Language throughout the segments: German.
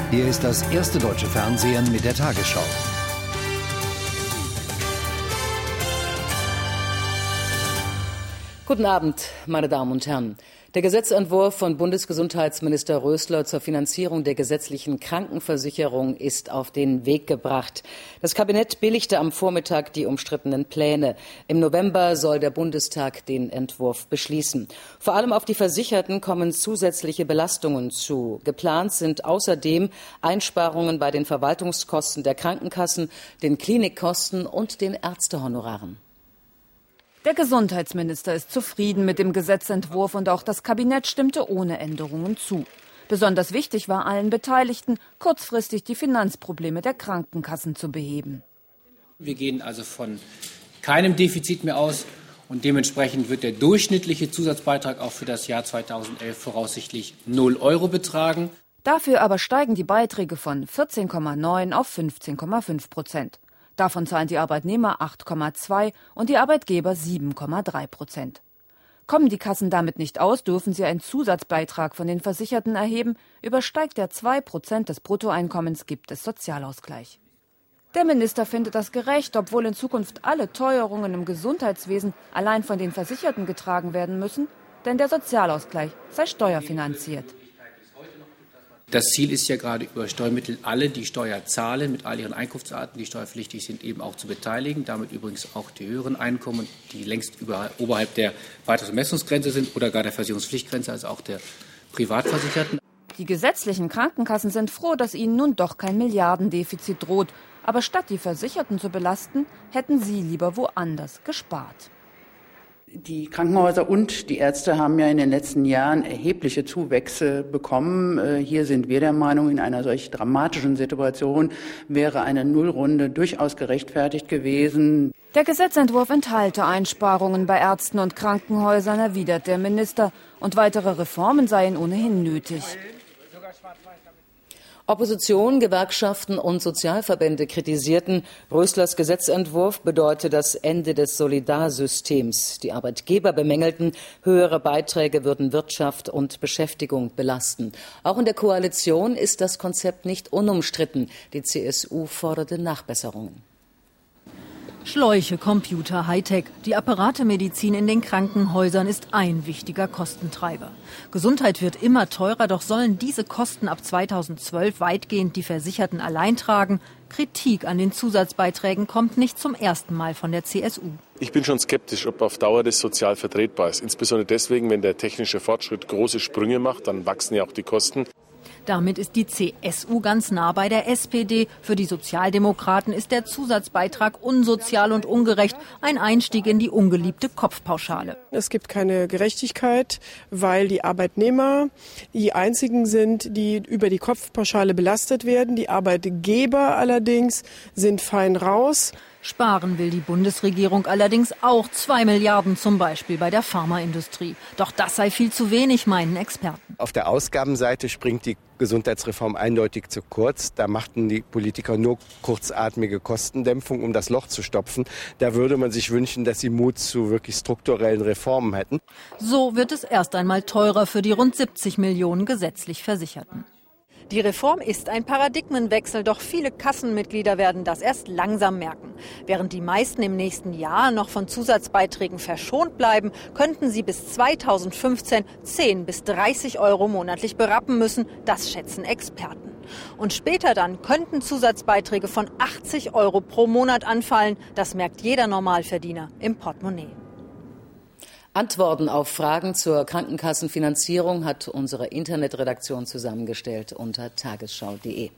Hier ist das erste deutsche Fernsehen mit der Tagesschau. Guten Abend, meine Damen und Herren. Der Gesetzentwurf von Bundesgesundheitsminister Rösler zur Finanzierung der gesetzlichen Krankenversicherung ist auf den Weg gebracht. Das Kabinett billigte am Vormittag die umstrittenen Pläne. Im November soll der Bundestag den Entwurf beschließen. Vor allem auf die Versicherten kommen zusätzliche Belastungen zu. Geplant sind außerdem Einsparungen bei den Verwaltungskosten der Krankenkassen, den Klinikkosten und den Ärztehonoraren. Der Gesundheitsminister ist zufrieden mit dem Gesetzentwurf und auch das Kabinett stimmte ohne Änderungen zu. Besonders wichtig war allen Beteiligten, kurzfristig die Finanzprobleme der Krankenkassen zu beheben. Wir gehen also von keinem Defizit mehr aus und dementsprechend wird der durchschnittliche Zusatzbeitrag auch für das Jahr 2011 voraussichtlich 0 € betragen. Dafür aber steigen die Beiträge von 14,9 auf 15,5%. Davon zahlen die Arbeitnehmer 8,2 und die Arbeitgeber 7,3%. Kommen die Kassen damit nicht aus, dürfen sie einen Zusatzbeitrag von den Versicherten erheben. Übersteigt er 2% des Bruttoeinkommens, gibt es Sozialausgleich. Der Minister findet das gerecht, obwohl in Zukunft alle Teuerungen im Gesundheitswesen allein von den Versicherten getragen werden müssen, denn der Sozialausgleich sei steuerfinanziert. Das Ziel ist ja gerade über Steuermittel alle, die Steuer zahlen, mit all ihren Einkunftsarten, die steuerpflichtig sind, eben auch zu beteiligen. Damit übrigens auch die höheren Einkommen, die längst oberhalb der Beitragsbemessungsgrenze sind oder gar der Versicherungspflichtgrenze, also auch der Privatversicherten. Die gesetzlichen Krankenkassen sind froh, dass ihnen nun doch kein Milliardendefizit droht. Aber statt die Versicherten zu belasten, hätten sie lieber woanders gespart. Die Krankenhäuser und die Ärzte haben ja in den letzten Jahren erhebliche Zuwächse bekommen. Hier sind wir der Meinung, in einer solch dramatischen Situation wäre eine Nullrunde durchaus gerechtfertigt gewesen. Der Gesetzentwurf enthalte Einsparungen bei Ärzten und Krankenhäusern, erwidert der Minister. Und weitere Reformen seien ohnehin nötig. Opposition, Gewerkschaften und Sozialverbände kritisierten, Röslers Gesetzentwurf bedeute das Ende des Solidarsystems. Die Arbeitgeber bemängelten, höhere Beiträge würden Wirtschaft und Beschäftigung belasten. Auch in der Koalition ist das Konzept nicht unumstritten. Die CSU forderte Nachbesserungen. Schläuche, Computer, Hightech. Die Apparatemedizin in den Krankenhäusern ist ein wichtiger Kostentreiber. Gesundheit wird immer teurer, doch sollen diese Kosten ab 2012 weitgehend die Versicherten allein tragen? Kritik an den Zusatzbeiträgen kommt nicht zum ersten Mal von der CSU. Ich bin schon skeptisch, ob auf Dauer das sozial vertretbar ist. Insbesondere deswegen, wenn der technische Fortschritt große Sprünge macht, dann wachsen ja auch die Kosten. Damit ist die CSU ganz nah bei der SPD. Für die Sozialdemokraten ist der Zusatzbeitrag unsozial und ungerecht. Ein Einstieg in die ungeliebte Kopfpauschale. Es gibt keine Gerechtigkeit, weil die Arbeitnehmer die einzigen sind, die über die Kopfpauschale belastet werden. Die Arbeitgeber allerdings sind fein raus. Sparen will die Bundesregierung allerdings auch 2 Milliarden zum Beispiel bei der Pharmaindustrie. Doch das sei viel zu wenig, meinen Experten. Auf der Ausgabenseite springt die Gesundheitsreform eindeutig zu kurz. Da machten die Politiker nur kurzatmige Kostendämpfung, um das Loch zu stopfen. Da würde man sich wünschen, dass sie Mut zu wirklich strukturellen Reformen hätten. So wird es erst einmal teurer für die rund 70 Millionen gesetzlich Versicherten. Die Reform ist ein Paradigmenwechsel, doch viele Kassenmitglieder werden das erst langsam merken. Während die meisten im nächsten Jahr noch von Zusatzbeiträgen verschont bleiben, könnten sie bis 2015 10 bis 30 € monatlich berappen müssen. Das schätzen Experten. Und später dann könnten Zusatzbeiträge von 80 € pro Monat anfallen. Das merkt jeder Normalverdiener im Portemonnaie. Antworten auf Fragen zur Krankenkassenfinanzierung hat unsere Internetredaktion zusammengestellt unter tagesschau.de.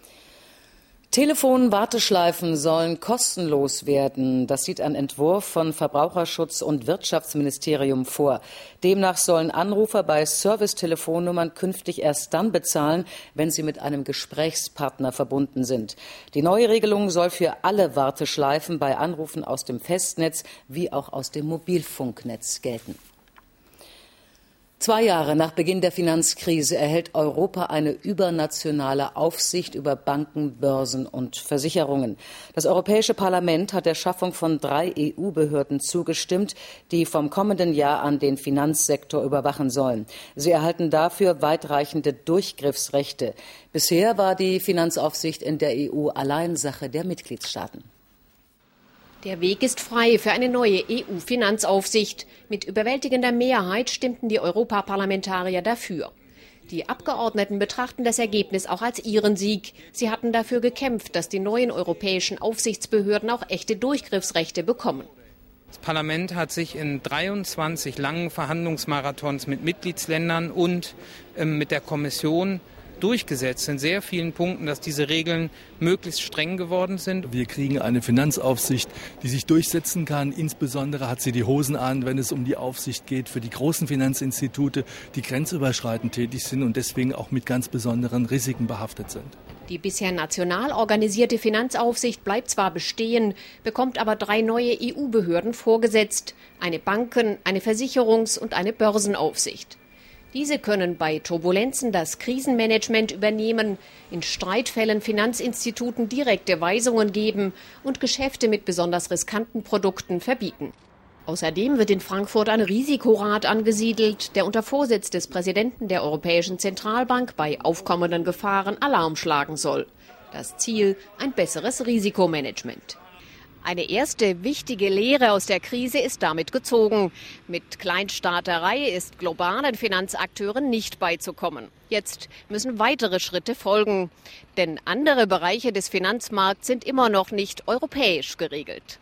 Telefonwarteschleifen sollen kostenlos werden. Das sieht ein Entwurf von Verbraucherschutz- und Wirtschaftsministerium vor. Demnach sollen Anrufer bei Servicetelefonnummern künftig erst dann bezahlen, wenn sie mit einem Gesprächspartner verbunden sind. Die neue Regelung soll für alle Warteschleifen bei Anrufen aus dem Festnetz wie auch aus dem Mobilfunknetz gelten. 2 Jahre nach Beginn der Finanzkrise erhält Europa eine übernationale Aufsicht über Banken, Börsen und Versicherungen. Das Europäische Parlament hat der Schaffung von 3 EU-Behörden zugestimmt, die vom kommenden Jahr an den Finanzsektor überwachen sollen. Sie erhalten dafür weitreichende Durchgriffsrechte. Bisher war die Finanzaufsicht in der EU allein Sache der Mitgliedstaaten. Der Weg ist frei für eine neue EU-Finanzaufsicht. Mit überwältigender Mehrheit stimmten die Europaparlamentarier dafür. Die Abgeordneten betrachten das Ergebnis auch als ihren Sieg. Sie hatten dafür gekämpft, dass die neuen europäischen Aufsichtsbehörden auch echte Durchgriffsrechte bekommen. Das Parlament hat sich in 23 langen Verhandlungsmarathons mit Mitgliedsländern und mit der Kommission durchgesetzt in sehr vielen Punkten, dass diese Regeln möglichst streng geworden sind. Wir kriegen eine Finanzaufsicht, die sich durchsetzen kann. Insbesondere hat sie die Hosen an, wenn es um die Aufsicht geht für die großen Finanzinstitute, die grenzüberschreitend tätig sind und deswegen auch mit ganz besonderen Risiken behaftet sind. Die bisher national organisierte Finanzaufsicht bleibt zwar bestehen, bekommt aber 3 neue EU-Behörden vorgesetzt: eine Banken-, eine Versicherungs- und eine Börsenaufsicht. Diese können bei Turbulenzen das Krisenmanagement übernehmen, in Streitfällen Finanzinstituten direkte Weisungen geben und Geschäfte mit besonders riskanten Produkten verbieten. Außerdem wird in Frankfurt ein Risikorat angesiedelt, der unter Vorsitz des Präsidenten der Europäischen Zentralbank bei aufkommenden Gefahren Alarm schlagen soll. Das Ziel: ein besseres Risikomanagement. Eine erste wichtige Lehre aus der Krise ist damit gezogen. Mit Kleinstaaterei ist globalen Finanzakteuren nicht beizukommen. Jetzt müssen weitere Schritte folgen, denn andere Bereiche des Finanzmarkts sind immer noch nicht europäisch geregelt.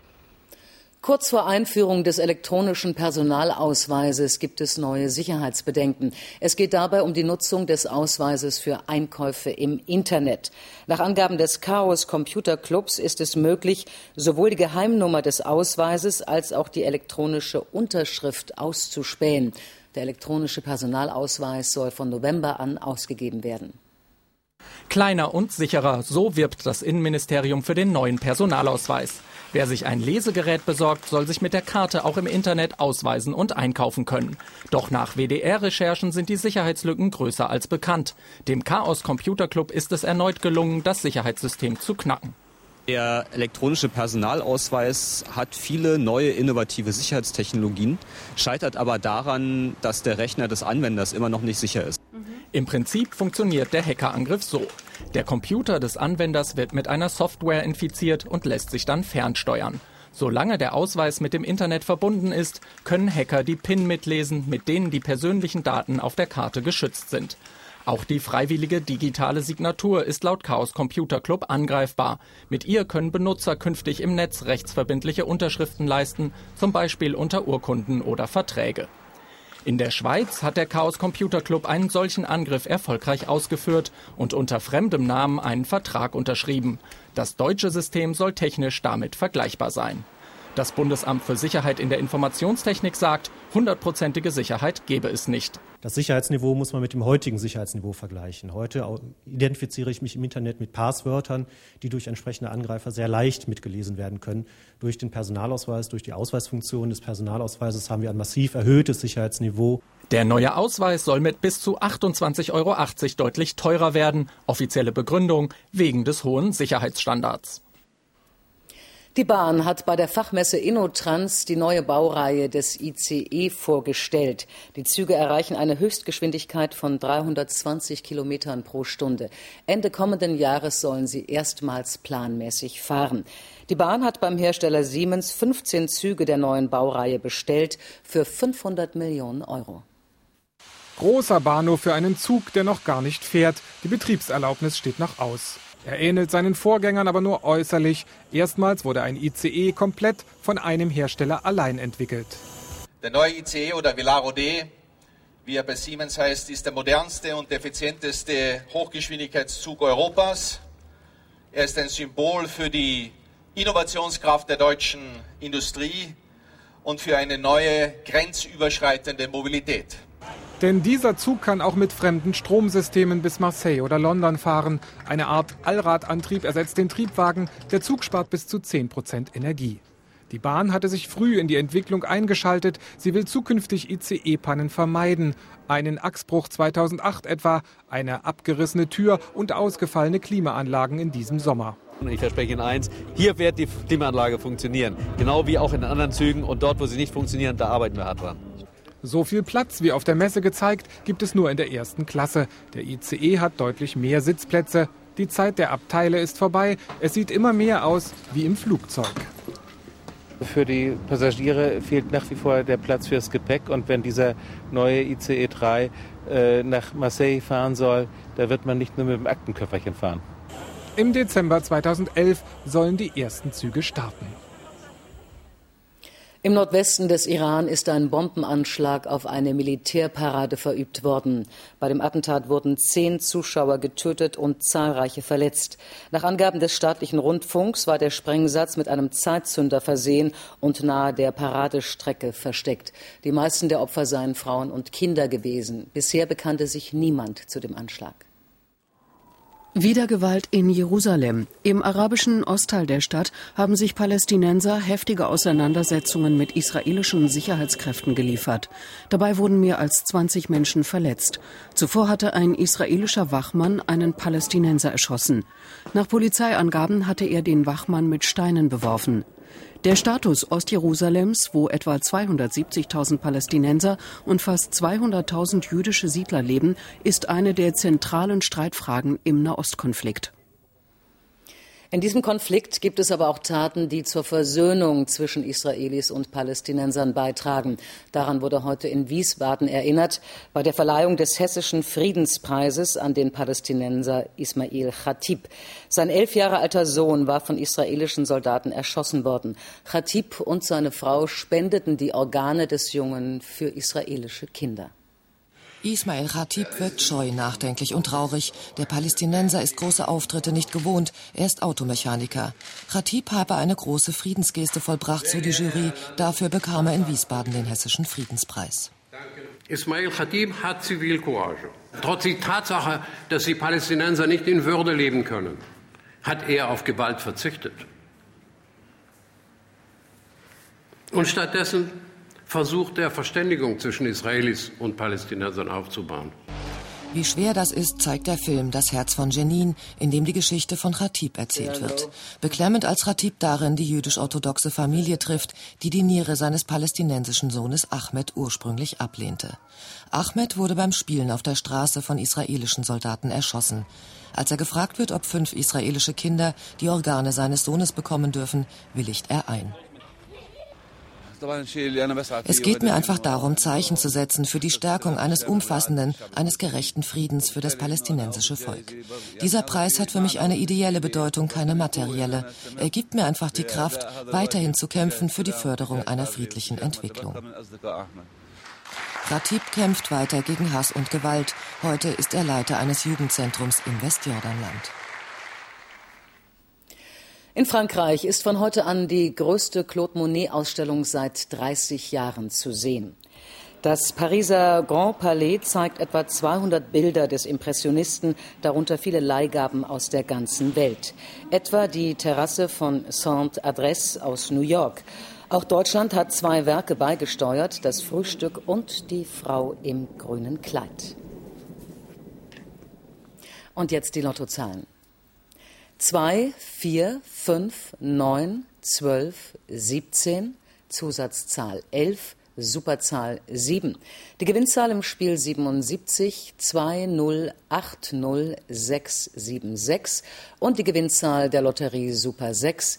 Kurz vor Einführung des elektronischen Personalausweises gibt es neue Sicherheitsbedenken. Es geht dabei um die Nutzung des Ausweises für Einkäufe im Internet. Nach Angaben des Chaos Computer Clubs ist es möglich, sowohl die Geheimnummer des Ausweises als auch die elektronische Unterschrift auszuspähen. Der elektronische Personalausweis soll von November an ausgegeben werden. Kleiner und sicherer, so wirbt das Innenministerium für den neuen Personalausweis. Wer sich ein Lesegerät besorgt, soll sich mit der Karte auch im Internet ausweisen und einkaufen können. Doch nach WDR-Recherchen sind die Sicherheitslücken größer als bekannt. Dem Chaos Computer Club ist es erneut gelungen, das Sicherheitssystem zu knacken. Der elektronische Personalausweis hat viele neue innovative Sicherheitstechnologien, scheitert aber daran, dass der Rechner des Anwenders immer noch nicht sicher ist. Im Prinzip funktioniert der Hackerangriff so. Der Computer des Anwenders wird mit einer Software infiziert und lässt sich dann fernsteuern. Solange der Ausweis mit dem Internet verbunden ist, können Hacker die PIN mitlesen, mit denen die persönlichen Daten auf der Karte geschützt sind. Auch die freiwillige digitale Signatur ist laut Chaos Computer Club angreifbar. Mit ihr können Benutzer künftig im Netz rechtsverbindliche Unterschriften leisten, zum Beispiel unter Urkunden oder Verträge. In der Schweiz hat der Chaos Computer Club einen solchen Angriff erfolgreich ausgeführt und unter fremdem Namen einen Vertrag unterschrieben. Das deutsche System soll technisch damit vergleichbar sein. Das Bundesamt für Sicherheit in der Informationstechnik sagt, 100%ige Sicherheit gebe es nicht. Das Sicherheitsniveau muss man mit dem heutigen Sicherheitsniveau vergleichen. Heute identifiziere ich mich im Internet mit Passwörtern, die durch entsprechende Angreifer sehr leicht mitgelesen werden können. Durch den Personalausweis, durch die Ausweisfunktion des Personalausweises haben wir ein massiv erhöhtes Sicherheitsniveau. Der neue Ausweis soll mit bis zu 28,80 € deutlich teurer werden. Offizielle Begründung: wegen des hohen Sicherheitsstandards. Die Bahn hat bei der Fachmesse InnoTrans die neue Baureihe des ICE vorgestellt. Die Züge erreichen eine Höchstgeschwindigkeit von 320 Kilometern pro Stunde. Ende kommenden Jahres sollen sie erstmals planmäßig fahren. Die Bahn hat beim Hersteller Siemens 15 Züge der neuen Baureihe bestellt für 500 Millionen €. Großer Bahnhof für einen Zug, der noch gar nicht fährt. Die Betriebserlaubnis steht noch aus. Er ähnelt seinen Vorgängern aber nur äußerlich. Erstmals wurde ein ICE komplett von einem Hersteller allein entwickelt. Der neue ICE oder Velaro D, wie er bei Siemens heißt, ist der modernste und effizienteste Hochgeschwindigkeitszug Europas. Er ist ein Symbol für die Innovationskraft der deutschen Industrie und für eine neue grenzüberschreitende Mobilität. Denn dieser Zug kann auch mit fremden Stromsystemen bis Marseille oder London fahren. Eine Art Allradantrieb ersetzt den Triebwagen. Der Zug spart bis zu 10% Energie. Die Bahn hatte sich früh in die Entwicklung eingeschaltet. Sie will zukünftig ICE-Pannen vermeiden. Einen Achsbruch 2008 etwa, eine abgerissene Tür und ausgefallene Klimaanlagen in diesem Sommer. Und ich verspreche Ihnen eins, hier wird die Klimaanlage funktionieren. Genau wie auch in den anderen Zügen. Und dort, wo sie nicht funktionieren, da arbeiten wir hart dran. So viel Platz wie auf der Messe gezeigt, gibt es nur in der ersten Klasse. Der ICE hat deutlich mehr Sitzplätze. Die Zeit der Abteile ist vorbei. Es sieht immer mehr aus wie im Flugzeug. Für die Passagiere fehlt nach wie vor der Platz fürs Gepäck. Und wenn dieser neue ICE 3 nach Marseille fahren soll, da wird man nicht nur mit dem Aktenköfferchen fahren. Im Dezember 2011 sollen die ersten Züge starten. Im Nordwesten des Iran ist ein Bombenanschlag auf eine Militärparade verübt worden. Bei dem Attentat wurden 10 Zuschauer getötet und zahlreiche verletzt. Nach Angaben des staatlichen Rundfunks war der Sprengsatz mit einem Zeitzünder versehen und nahe der Paradestrecke versteckt. Die meisten der Opfer seien Frauen und Kinder gewesen. Bisher bekannte sich niemand zu dem Anschlag. Wieder Gewalt in Jerusalem. Im arabischen Ostteil der Stadt haben sich Palästinenser heftige Auseinandersetzungen mit israelischen Sicherheitskräften geliefert. Dabei wurden mehr als 20 Menschen verletzt. Zuvor hatte ein israelischer Wachmann einen Palästinenser erschossen. Nach Polizeiangaben hatte er den Wachmann mit Steinen beworfen. Der Status Ostjerusalems, wo etwa 270.000 Palästinenser und fast 200.000 jüdische Siedler leben, ist eine der zentralen Streitfragen im Nahostkonflikt. In diesem Konflikt gibt es aber auch Taten, die zur Versöhnung zwischen Israelis und Palästinensern beitragen. Daran wurde heute in Wiesbaden erinnert, bei der Verleihung des Hessischen Friedenspreises an den Palästinenser Ismail Khatib. Sein 11 Jahre alter Sohn war von israelischen Soldaten erschossen worden. Khatib und seine Frau spendeten die Organe des Jungen für israelische Kinder. Ismail Khatib wirkt scheu, nachdenklich und traurig. Der Palästinenser ist große Auftritte nicht gewohnt. Er ist Automechaniker. Khatib habe eine große Friedensgeste vollbracht, so die Jury. Dafür bekam er in Wiesbaden den Hessischen Friedenspreis. Ismail Khatib hat Zivilcourage. Trotz der Tatsache, dass die Palästinenser nicht in Würde leben können, hat er auf Gewalt verzichtet. Und stattdessen versucht er, Verständigung zwischen Israelis und Palästinensern aufzubauen. Wie schwer das ist, zeigt der Film Das Herz von Jenin, in dem die Geschichte von Khatib erzählt wird. Beklemmend als Khatib darin die jüdisch-orthodoxe Familie trifft, die die Niere seines palästinensischen Sohnes Ahmed ursprünglich ablehnte. Ahmed wurde beim Spielen auf der Straße von israelischen Soldaten erschossen. Als er gefragt wird, ob 5 israelische Kinder die Organe seines Sohnes bekommen dürfen, willigt er ein. Es geht mir einfach darum, Zeichen zu setzen für die Stärkung eines umfassenden, eines gerechten Friedens für das palästinensische Volk. Dieser Preis hat für mich eine ideelle Bedeutung, keine materielle. Er gibt mir einfach die Kraft, weiterhin zu kämpfen für die Förderung einer friedlichen Entwicklung. Khatib kämpft weiter gegen Hass und Gewalt. Heute ist er Leiter eines Jugendzentrums im Westjordanland. In Frankreich ist von heute an die größte Claude Monet-Ausstellung seit 30 Jahren zu sehen. Das Pariser Grand Palais zeigt etwa 200 Bilder des Impressionisten, darunter viele Leihgaben aus der ganzen Welt. Etwa die Terrasse von Sainte-Adresse aus New York. Auch Deutschland hat 2 Werke beigesteuert, das Frühstück und die Frau im grünen Kleid. Und jetzt die Lottozahlen. 2, 4, 5, 9, 12, 17, Zusatzzahl 11, Superzahl 7. Die Gewinnzahl im Spiel 77 2080676 und die Gewinnzahl der Lotterie Super 6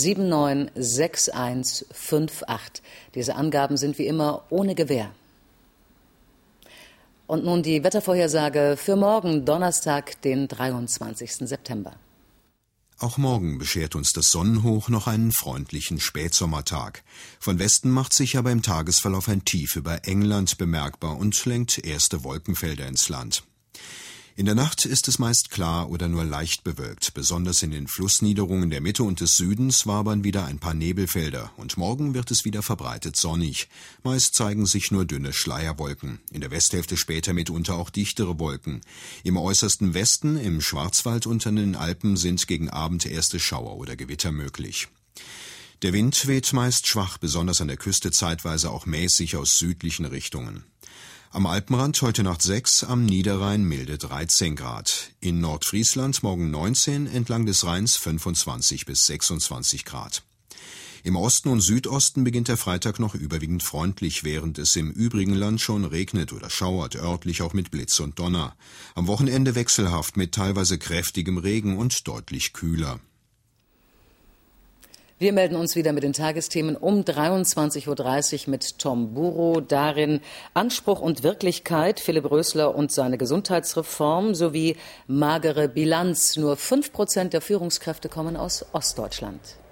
796158. Diese Angaben sind wie immer ohne Gewähr. Und nun die Wettervorhersage für morgen, Donnerstag, den 23. September. Auch morgen beschert uns das Sonnenhoch noch einen freundlichen Spätsommertag. Von Westen macht sich aber im Tagesverlauf ein Tief über England bemerkbar und lenkt erste Wolkenfelder ins Land. In der Nacht ist es meist klar oder nur leicht bewölkt. Besonders in den Flussniederungen der Mitte und des Südens wabern wieder ein paar Nebelfelder. Und morgen wird es wieder verbreitet sonnig. Meist zeigen sich nur dünne Schleierwolken. In der Westhälfte später mitunter auch dichtere Wolken. Im äußersten Westen, im Schwarzwald und an den Alpen sind gegen Abend erste Schauer oder Gewitter möglich. Der Wind weht meist schwach, besonders an der Küste zeitweise auch mäßig aus südlichen Richtungen. Am Alpenrand heute Nacht 6, am Niederrhein milde 13 Grad. In Nordfriesland morgen 19, entlang des Rheins 25 bis 26 Grad. Im Osten und Südosten beginnt der Freitag noch überwiegend freundlich, während es im übrigen Land schon regnet oder schauert, örtlich auch mit Blitz und Donner. Am Wochenende wechselhaft mit teilweise kräftigem Regen und deutlich kühler. Wir melden uns wieder mit den Tagesthemen um 23.30 Uhr mit Tom Buro. Darin Anspruch und Wirklichkeit, Philipp Rösler und seine Gesundheitsreform sowie magere Bilanz. Nur 5% der Führungskräfte kommen aus Ostdeutschland.